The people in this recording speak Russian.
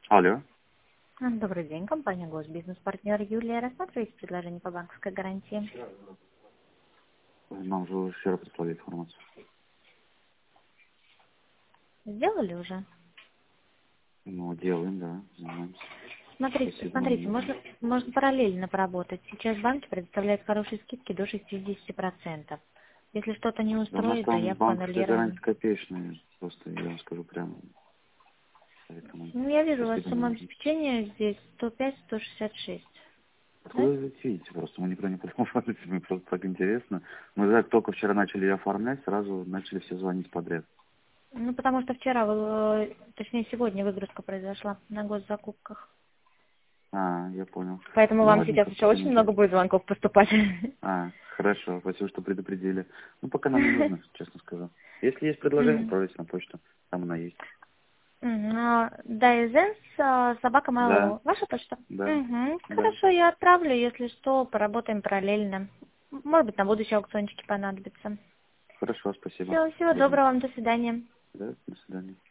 Алло. Добрый день, компания Госбизнес-партнер Юлия. Рассматриваете предложение по банковской гарантии? Нам же вчера прислали информацию. Сделали уже? Ну, делаем, да, занимаемся. Спасибо, нам Смотрите, нужно. можно параллельно поработать. Сейчас банки предоставляют хорошие скидки до 60%. Если что-то не Да у нас устроит, там заявку банковская гарантия аннулируем. копеечная. Просто я вам скажу прямо. Поэтому Ну, я вижу, у вас спасибо, не сумма нужно. обеспечения здесь 105-166. Откуда Да? вы это видите? Просто мы никуда не подумали, мне просто так интересно. Мы как только вчера начали ее оформлять, сразу начали все звонить подряд. Ну, потому что вчера, точнее сегодня выгрузка произошла на госзакупках. Я понял. Поэтому Ну, вам сейчас ладненько, еще очень посмотрим. много будет звонков поступать. Хорошо, спасибо, что предупредили. Ну, пока нам не нужно, честно скажу. Если есть предложение, отправляйте на почту. Там она есть. Дайзенс, собака Да, Mail.ru. Ваша почта? да, да. Хорошо, я отправлю, если что, поработаем параллельно. Может быть, на будущее аукциончики понадобятся. Хорошо, спасибо. Всего Будем. доброго вам, до свидания. Да, до свидания.